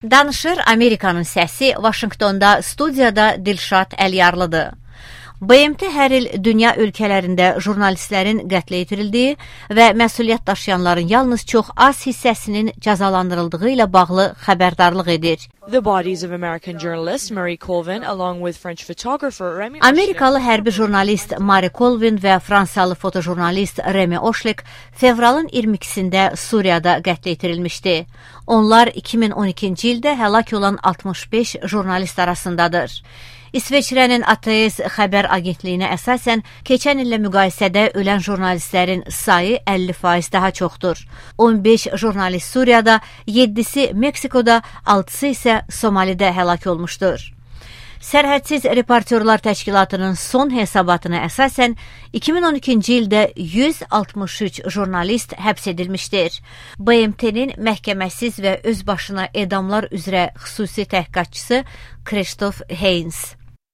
Danışır Amerikanın səsi, Vaşinqtonda studiyada Dilşad Əliyarlıdır. BMT hər il dünya ölkələrində jurnalistlərin qətlə yetirildiyi və məsuliyyət daşıyanların yalnız çox az hissəsinin cəzalandırıldığı ilə bağlı xəbərdarlıq edir. The bodies of American journalist Marie Colvin, along with French photographer Remy Amerikalı hərbi jurnalist Marie Colvin və Fransalı fotojurnalist Remy Oşlek fevralın 22-sində Suriyada qətlə yetirilmişdi. Onlar 2012-ci ildə həlak olan 65 jurnalist arasındadır. İsveçrənin ATS xəbər agentliyinə əsasən keçən illə müqayisədə ölən jurnalistlərin sayı 50% daha çoxdur. 15 jurnalist Suriyada, 7-si Meksikoda, 6-sı isə Somalidə həlak olmuşdur. Sərhədsiz Reportyorlar Təşkilatının son hesabatına əsasən 2012-ci ildə 163 jurnalist həbs edilmişdir. BMT-nin məhkəməsiz və öz başına edamlar üzrə xüsusi təhqiqatçısı Christoph Heinz.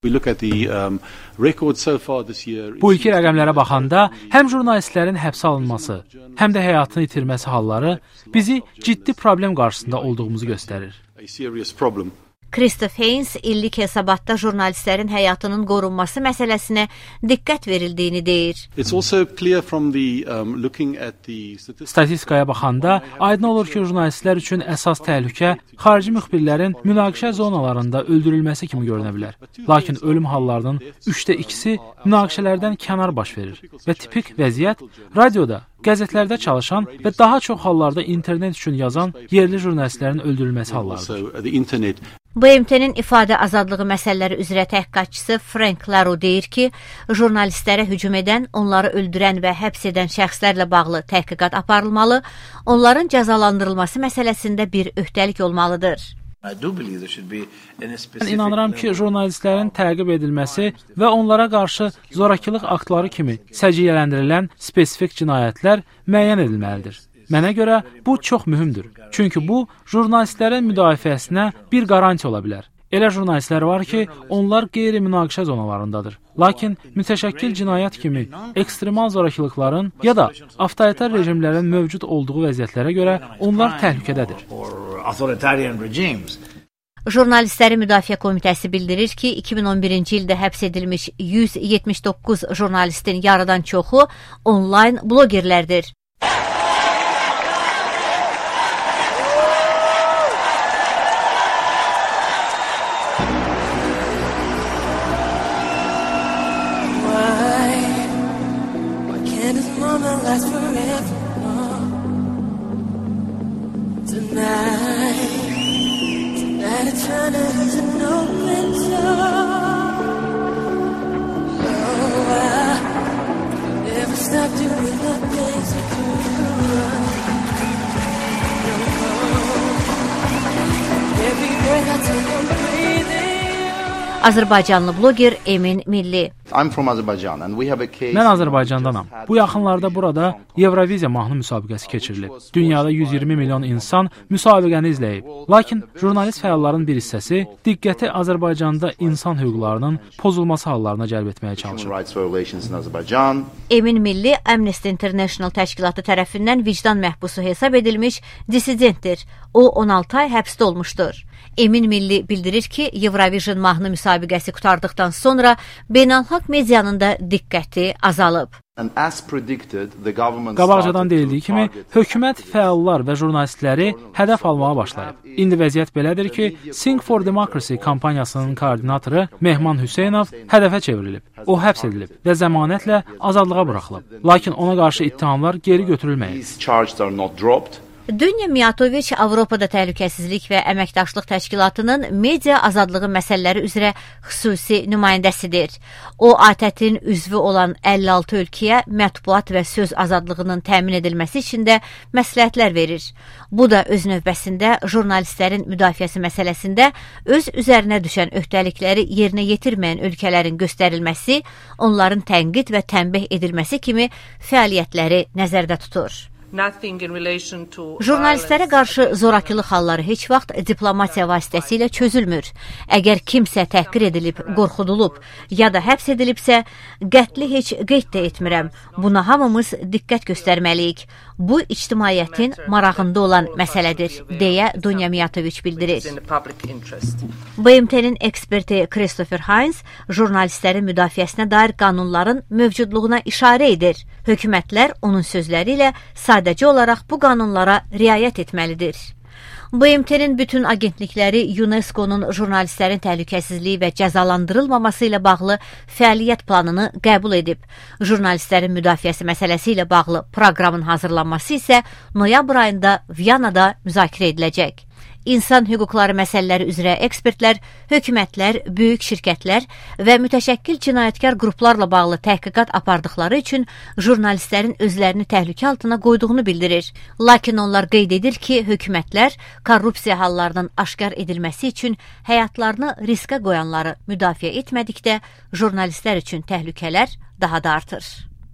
Bu ilki rəqəmlərə baxanda həm jurnalistlərin həbsə alınması, həm də həyatını itirməsi halları bizi ciddi problem qarşısında olduğumuzu göstərir. Christoph Heinz illik hesabatda jurnalistlərin həyatının qorunması məsələsinə diqqət verildiyini deyir. Statistikaya baxanda aydın olur ki, jurnalistlər üçün əsas təhlükə xarici müxbirlərin münaqişə zonalarında öldürülməsi kimi görünə bilər. Lakin ölüm hallarının 2/3-i münaqişələrdən kənar baş verir və tipik vəziyyət radioda, qəzetlərdə çalışan və daha çox hallarda internet üçün yazan yerli jurnalistlərin öldürülməsi hallarıdır. BMT-nin ifadə azadlığı məsələləri üzrə təhqiqatçısı Frank Laro deyir ki, jurnalistlərə hücum edən, onları öldürən və həbs edən şəxslərlə bağlı təhqiqat aparılmalı, onların cəzalandırılması məsələsində bir öhdəlik olmalıdır. Mən inanıram ki, jurnalistlərin təqib edilməsi və onlara qarşı zorakılıq aktları kimi səciyyələndirilən spesifik cinayətlər müəyyən edilməlidir. Mənə görə bu çox mühümdür. Çünki bu, jurnalistlərin müdafiəsinə bir qaranti ola bilər. Elə jurnalistlər var ki, onlar qeyri-münaqişə zonalarındadır. Lakin mütəşəkkil cinayət kimi ekstremal zorakılıqların ya da avtoritar rejimlərin mövcud olduğu vəziyyətlərə görə onlar təhlükədədir. Jurnalistlərin Müdafiə Komitəsi bildirir ki, 2011-ci ildə həbs edilmiş 179 jurnalistin yarıdan çoxu onlayn blogerlərdir. Azərbaycanlı bloger Emin Milli. Mən Azərbaycandanam. Bu yaxınlarda burada Evroviziya mahnı müsabiqəsi keçirilib. Dünyada 120 milyon insan müsabiqəni izləyib. Lakin jurnalist fəalların bir hissəsi diqqəti Azərbaycanda insan hüquqlarının pozulması hallarına cəlb etməyə çalışır. Emin Milli Amnesty International təşkilatı tərəfindən vicdan məhbusu hesab edilmiş dissidentdir. O 16 ay həbsdə olmuşdur. Emin Milli bildirir ki, Eurovision mahnı müsabiqəsi qurtardıqdan sonra beynəlxalq medianın da diqqəti azalıb. Qabaqcadan deyildiyi kimi, hökumət fəallar və jurnalistləri hədəf almağa başlayıb. İndi vəziyyət belədir ki, Sing for Democracy kampaniyasının koordinatoru Mehman Hüseynov hədəfə çevrilib. O həbs edilib və zəmanətlə azadlığa buraxılıb. Lakin ona qarşı ittihamlar geri götürülməyib. Dünya Miyatoviç Avropada Təhlükəsizlik və Əməkdaşlıq Təşkilatının media azadlığı məsələləri üzrə xüsusi nümayəndəsidir. O, ATƏT-in üzvü olan 56 ölkəyə mətbuat və söz azadlığının təmin edilməsi üçün də məsləhətlər verir. Bu da öz növbəsində jurnalistlərin müdafiəsi məsələsində öz üzərinə düşən öhdəlikləri yerinə yetirməyən ölkələrin göstərilməsi, onların tənqid və tənbih edilməsi kimi fəaliyyətləri nəzərdə tutur. Jurnalistlərə qarşı zorakılıq halları heç vaxt diplomatiya vasitəsilə çözülmür. Əgər kimsə təhqir edilib, qorxudulub ya da həbs edilibsə, qətli heç qeyd də etmirəm. Buna hamımız diqqət göstərməliyik. Bu ictimaiyyətin marağında olan məsələdir, deyə Dunya Mijatović bildirir. BMT-nin eksperti Christopher Heinz jurnalistlərin müdafiəsinə dair qanunların mövcudluğuna işarə edir. Hökumətlər onun sözləri ilə sadəcə olaraq bu qanunlara riayət etməlidir. BMT-nin bütün agentlikləri UNESCO-nun jurnalistlərin təhlükəsizliyi və cəzalandırılmaması ilə bağlı fəaliyyət planını qəbul edib. Jurnalistlərin müdafiəsi məsələsi ilə bağlı proqramın hazırlanması isə noyabr ayında Viyanada müzakirə ediləcək. İnsan hüquqları məsələləri üzrə ekspertlər, hökumətlər, böyük şirkətlər və mütəşəkkil cinayətkar qruplarla bağlı təhqiqat apardıqları üçün jurnalistlərin özlərini təhlükə altına qoyduğunu bildirir. Lakin onlar qeyd edir ki, hökumətlər korrupsiya hallarının aşkar edilməsi üçün həyatlarını riskə qoyanları müdafiə etmədikdə, jurnalistlər üçün təhlükələr daha da artır.